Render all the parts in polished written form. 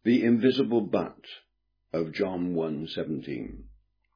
The invisible but of John 1:17.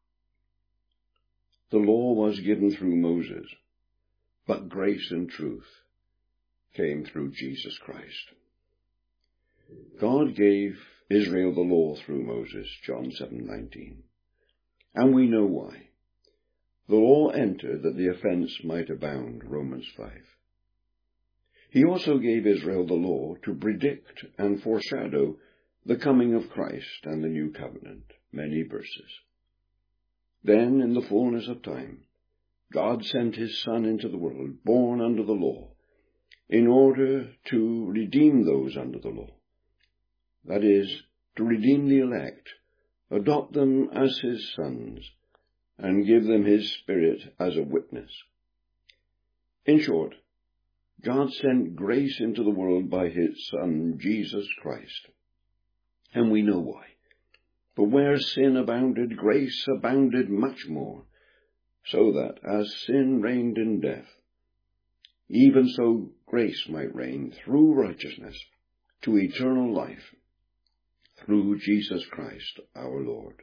The law was given through Moses, but grace and truth came through Jesus Christ. God gave Israel the law through Moses, John 7:19. And we know why. The law entered that the offense might abound, Romans 5. He also gave Israel the law to predict and foreshadow the coming of Christ and the new covenant, many verses. Then, in the fullness of time, God sent his Son into the world, born under the law, in order to redeem those under the law. That is, to redeem the elect, adopt them as his sons, and give them his Spirit as a witness. In short, God sent grace into the world by his Son, Jesus Christ. And we know why. For where sin abounded, grace abounded much more, so that, as sin reigned in death, even so grace might reign through righteousness to eternal life, through Jesus Christ our Lord.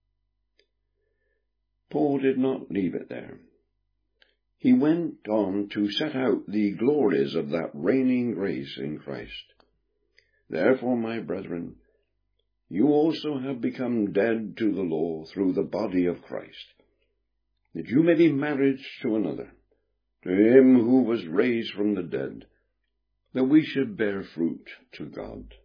Paul did not leave it there. He went on to set out the glories of that reigning grace in Christ. Therefore, my brethren, you also have become dead to the law through the body of Christ, that you may be married to another, to him who was raised from the dead, that we should bear fruit to God.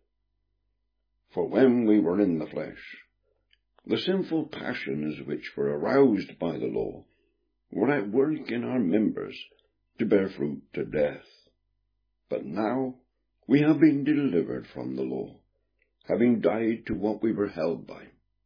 For when we were in the flesh, the sinful passions which were aroused by the law were at work in our members to bear fruit to death. But now we have been delivered from the law, having died to what we were held by,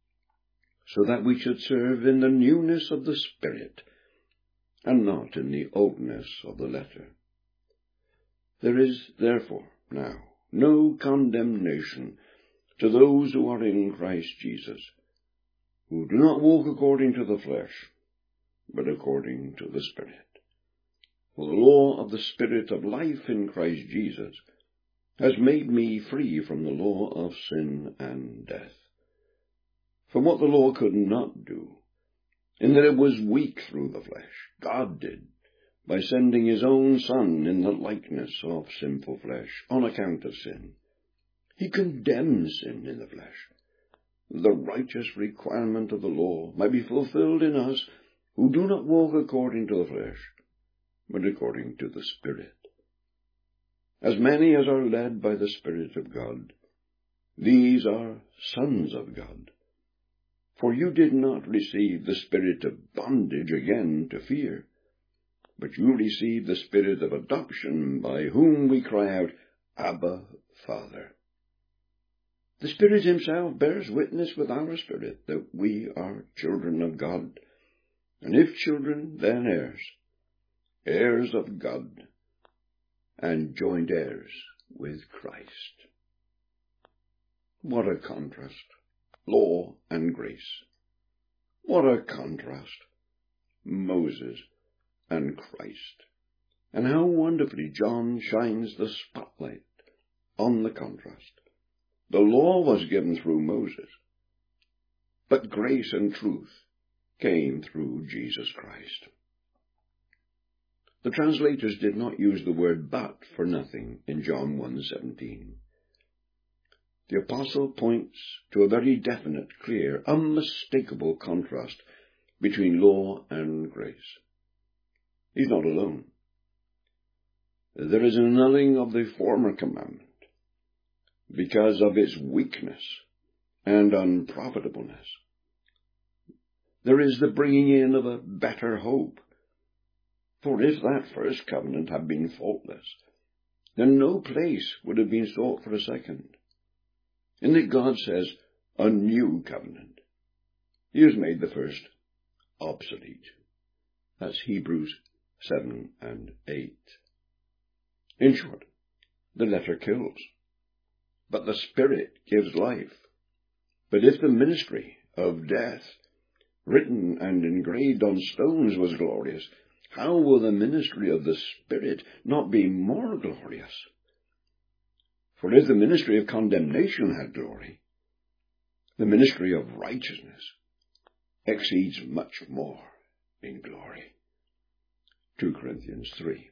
so that we should serve in the newness of the Spirit, and not in the oldness of the letter. There is, therefore, now no condemnation to those who are in Christ Jesus, who do not walk according to the flesh, but according to the Spirit. For the law of the Spirit of life in Christ Jesus has made me free from the law of sin and death. For what the law could not do, in that it was weak through the flesh, God did, by sending his own Son in the likeness of sinful flesh, on account of sin. He condemned sin in the flesh. The righteous requirement of the law might be fulfilled in us who do not walk according to the flesh, but according to the Spirit. As many as are led by the Spirit of God, these are sons of God. For you did not receive the spirit of bondage again to fear, but you received the Spirit of adoption, by whom we cry out, Abba, Father. The Spirit himself bears witness with our spirit that we are children of God, and if children, then heirs, heirs of God, and joint heirs with Christ. What a contrast, law and grace. What a contrast, Moses and Christ. And how wonderfully John shines the spotlight on the contrast. The law was given through Moses, but grace and truth came through Jesus Christ. The translators did not use the word but for nothing in John 1:17. The apostle points to a very definite, clear, unmistakable contrast between law and grace. He's not alone. There is an annulling of the former commandment because of its weakness and unprofitableness. There is the bringing in of a better hope. For if that first covenant had been faultless, then no place would have been sought for a second. In that God says, a new covenant. He has made the first obsolete. That's Hebrews 7 and 8. In short, the letter kills, but the Spirit gives life. But if the ministry of death, written and engraved on stones, was glorious, how will the ministry of the Spirit not be more glorious? For if the ministry of condemnation had glory, The ministry of righteousness exceeds much more in glory. 2 Corinthians 3.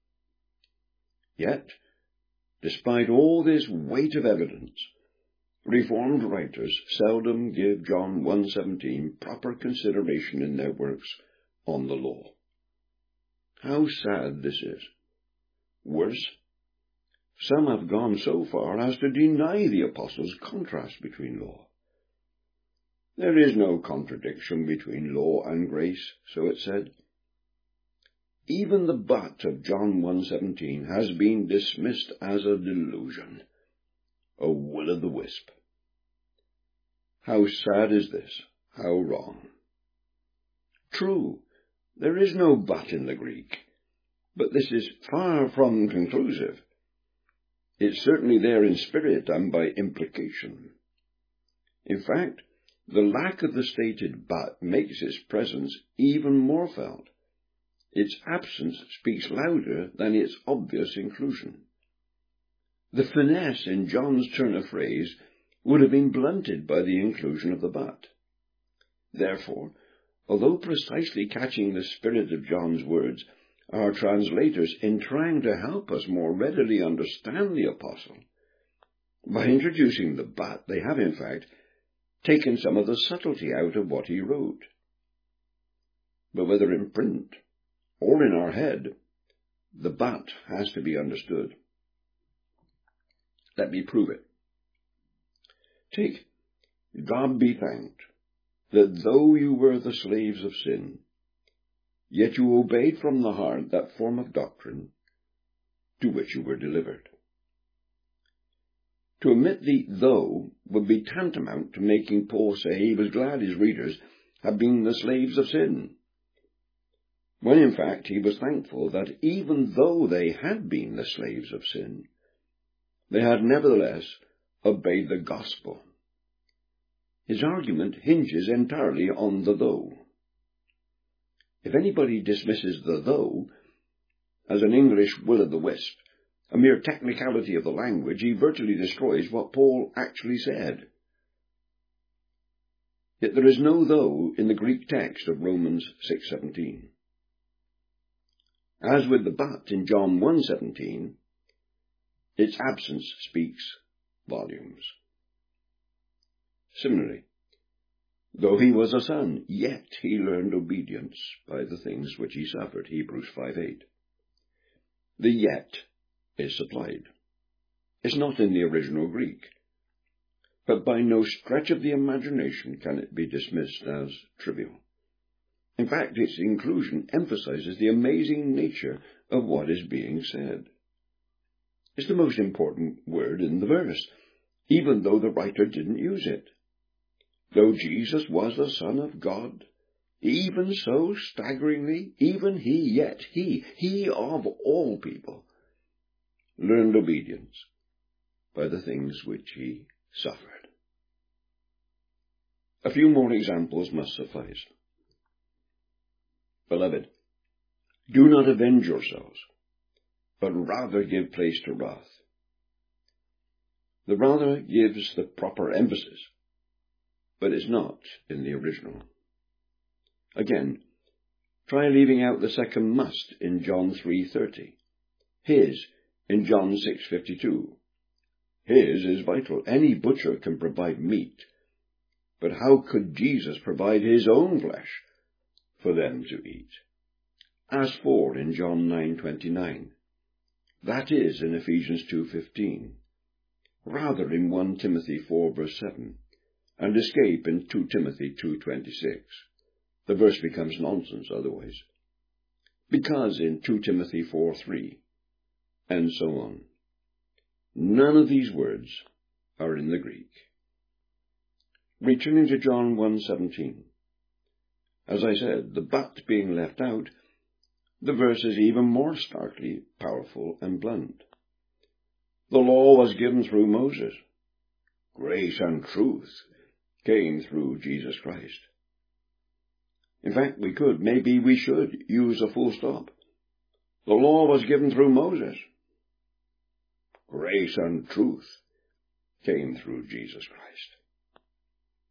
Yet, despite all this weight of evidence, Reformed writers seldom give John 1:17 proper consideration in their works on the law. How sad this is. Worse, some have gone so far as to deny the apostles' contrast between law. There is no contradiction between law and grace, so it said. Even the but of John 1:17 has been dismissed as a delusion, a will-o'-the-wisp. How sad is this? How wrong. True, there is no but in the Greek, but this is far from conclusive. It's certainly there in spirit and by implication. In fact, the lack of the stated but makes its presence even more felt. Its absence speaks louder than its obvious inclusion. The finesse in John's turn of phrase would have been blunted by the inclusion of the but. Therefore, although precisely catching the spirit of John's words, our translators, in trying to help us more readily understand the apostle, by introducing the but, they have in fact taken some of the subtlety out of what he wrote. But whether in print or in our head, the but has to be understood. Let me prove it. Take, God be thanked, that though you were the slaves of sin, yet you obeyed from the heart that form of doctrine to which you were delivered. To omit the though would be tantamount to making Paul say he was glad his readers had been the slaves of sin, when in fact he was thankful that even though they had been the slaves of sin, they had nevertheless obeyed the gospel. His argument hinges entirely on the though. If anybody dismisses the though as an English will-o'-the-wisp, a mere technicality of the language, he virtually destroys what Paul actually said. Yet there is no though in the Greek text of Romans 6:17. As with the but in John 1:17, its absence speaks volumes. Similarly, though he was a son, yet he learned obedience by the things which he suffered, Hebrews 5:8. The yet is supplied. It's not in the original Greek, but by no stretch of the imagination can it be dismissed as trivial. In fact, its inclusion emphasizes the amazing nature of what is being said. It's the most important word in the verse, even though the writer didn't use it. Though Jesus was the Son of God, even so staggeringly, even he, yet he of all people, learned obedience by the things which he suffered. A few more examples must suffice. Beloved, do not avenge yourselves, but rather give place to wrath. The rather gives the proper emphasis, but is not in the original. Again, try leaving out the second must in John 3:30, his in John 6:52. His is vital. Any butcher can provide meat, but how could Jesus provide his own flesh for them to eat? As for in John 9:29, that is in Ephesians 2:15, rather in 1 Timothy 4:7, and escape in 2 Timothy 2:26. The verse becomes nonsense otherwise. Because in 2 Timothy 4:3, and so on. None of these words are in the Greek. Returning to John 1:17, as I said, the but being left out, the verse is even more starkly powerful and blunt. The law was given through Moses. Grace and truth came through Jesus Christ. In fact, maybe we should use a full stop. The law was given through Moses. Grace and truth came through Jesus Christ.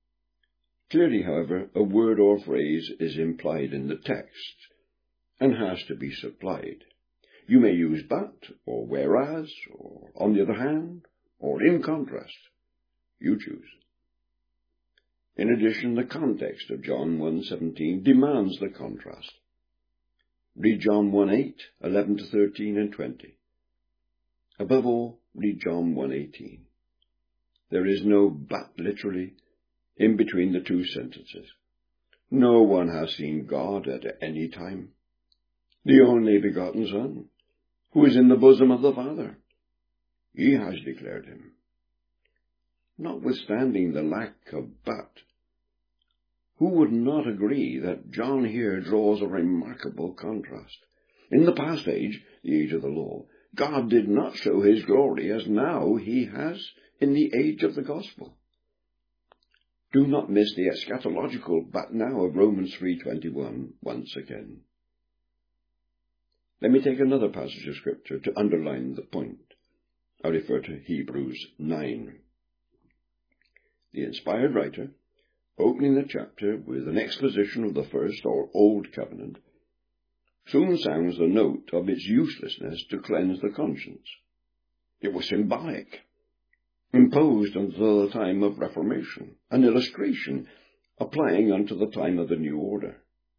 Clearly, however, a word or phrase is implied in the text and has to be supplied. You may use but, or whereas, or on the other hand, or in contrast. You choose. In addition, the context of John 1:17 demands the contrast. Read John 1:8, 11 to 13 and 20. Above all, read John 1:18. There is no but, literally, in between the two sentences. No one has seen God at any time. The only begotten Son, who is in the bosom of the Father, he has declared him. Notwithstanding the lack of but, who would not agree that John here draws a remarkable contrast? In the past age, the age of the law, God did not show his glory as now he has in the age of the gospel. Do not miss the eschatological but now of Romans 3:21 once again. Let me take another passage of Scripture to underline the point. I refer to Hebrews 9. The inspired writer, opening the chapter with an exposition of the first or Old Covenant, soon sounds the note of its uselessness to cleanse the conscience. It was symbolic, imposed until the time of Reformation, an illustration applying unto the time of the New Order.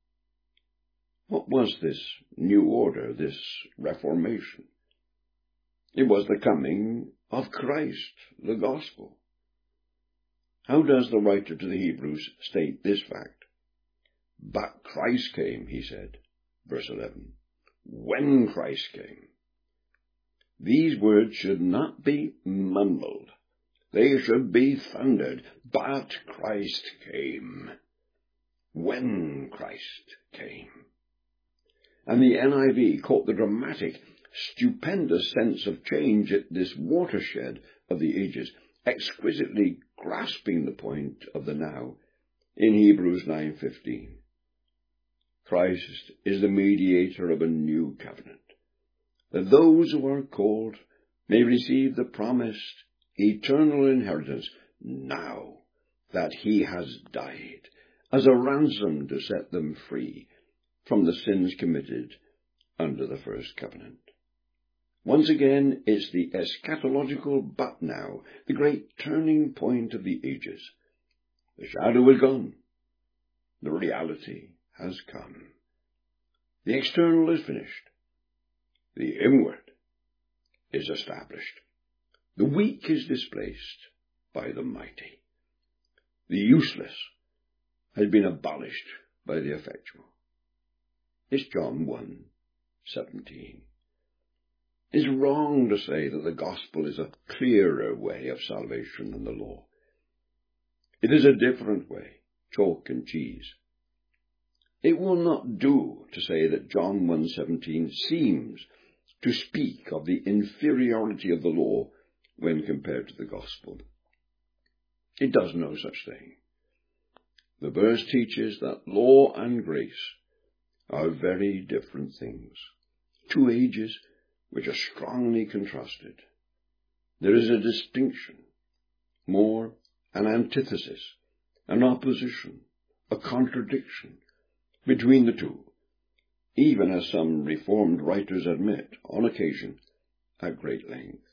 What was this new order, this Reformation? It was the coming of Christ, the gospel. How does the writer to the Hebrews state this fact? But Christ came, he said, verse 11, when Christ came. These words should not be mumbled. They should be thundered. But Christ came. When Christ came. And the NIV caught the dramatic, stupendous sense of change at this watershed of the ages, exquisitely grasping the point of the now in Hebrews 9:15. Christ is the mediator of a new covenant, that those who are called may receive the promised eternal inheritance now that he has died as a ransom to set them free from the sins committed under the first covenant. Once again, it's the eschatological but now, the great turning point of the ages. The shadow is gone. The reality has come. The external is finished. The inward is established. The weak is displaced by the mighty. The useless has been abolished by the effectual. It's John 1:17. It's wrong to say that the gospel is a clearer way of salvation than the law. It is a different way, chalk and cheese. It will not do to say that John 1:17 seems to speak of the inferiority of the law when compared to the gospel. It does no such thing. The verse teaches that law and grace are very different things, two ages which are strongly contrasted. There is a distinction, more an antithesis, an opposition, a contradiction between the two, even as some Reformed writers admit, on occasion, at great length.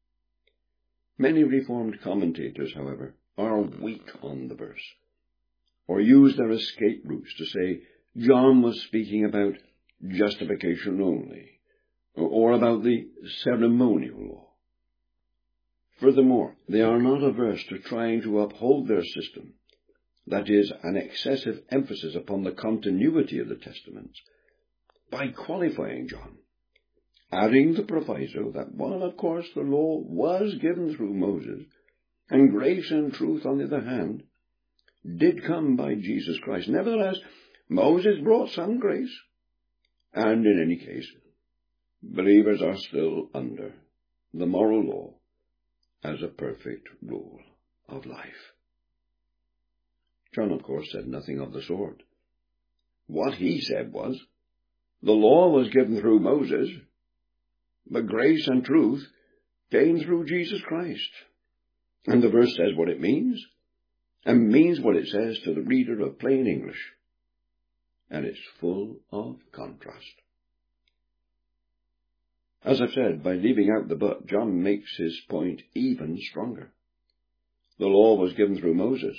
Many Reformed commentators, however, are weak on the verse, or use their escape routes to say John was speaking about justification only, or about the ceremonial law. Furthermore, they are not averse to trying to uphold their system, that is, an excessive emphasis upon the continuity of the Testaments, by qualifying John, adding the proviso that while, of course, the law was given through Moses, and grace and truth, on the other hand, did come by Jesus Christ, nevertheless, Moses brought some grace, and in any case, believers are still under the moral law as a perfect rule of life. John, of course, said nothing of the sort. What he said was, the law was given through Moses, but grace and truth came through Jesus Christ. And the verse says what it means, and means what it says to the reader of plain English, and it's full of contrast. As I've said, by leaving out the but, John makes his point even stronger. The law was given through Moses.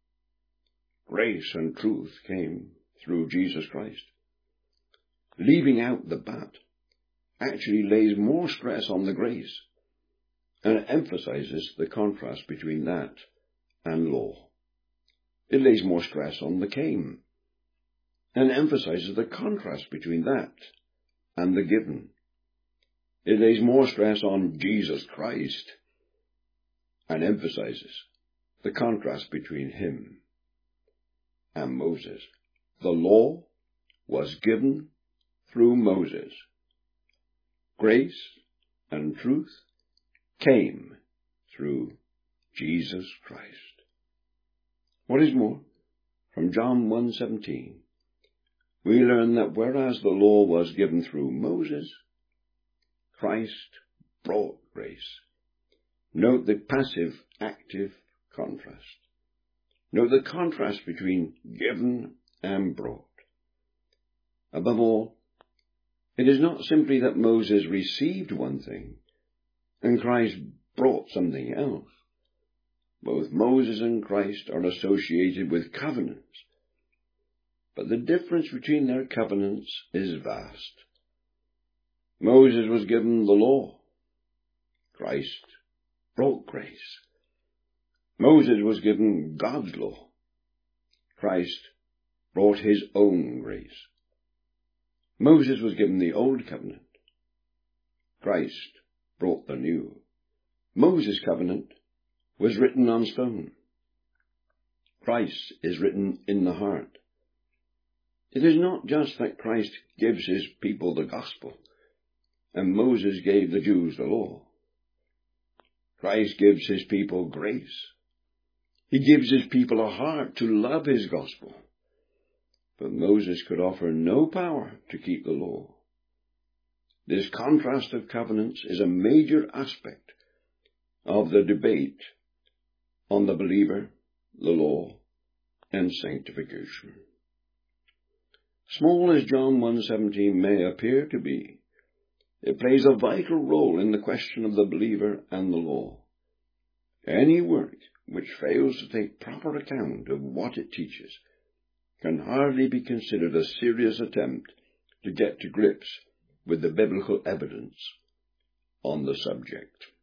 Grace and truth came through Jesus Christ. Leaving out the but actually lays more stress on the grace, and it emphasizes the contrast between that and law. It lays more stress on the came, and emphasizes the contrast between that and the given. It lays more stress on Jesus Christ, and emphasizes the contrast between him and Moses. The law was given through Moses. Grace and truth came through Jesus Christ. What is more, from John 1:17, we learn that whereas the law was given through Moses, Christ brought grace. Note the passive-active contrast. Note the contrast between given and brought. Above all, it is not simply that Moses received one thing and Christ brought something else. Both Moses and Christ are associated with covenants, but the difference between their covenants is vast. Moses was given the law. Christ brought grace. Moses was given God's law. Christ brought his own grace. Moses was given the old covenant. Christ brought the new. Moses' covenant was written on stone. Christ is written in the heart. It is not just that Christ gives his people the gospel, and Moses gave the Jews the law. Christ gives his people grace. He gives his people a heart to love his gospel. But Moses could offer no power to keep the law. This contrast of covenants is a major aspect of the debate on the believer, the law, and sanctification. Small as John 1:17 may appear to be, it plays a vital role in the question of the believer and the law. Any work which fails to take proper account of what it teaches can hardly be considered a serious attempt to get to grips with the biblical evidence on the subject.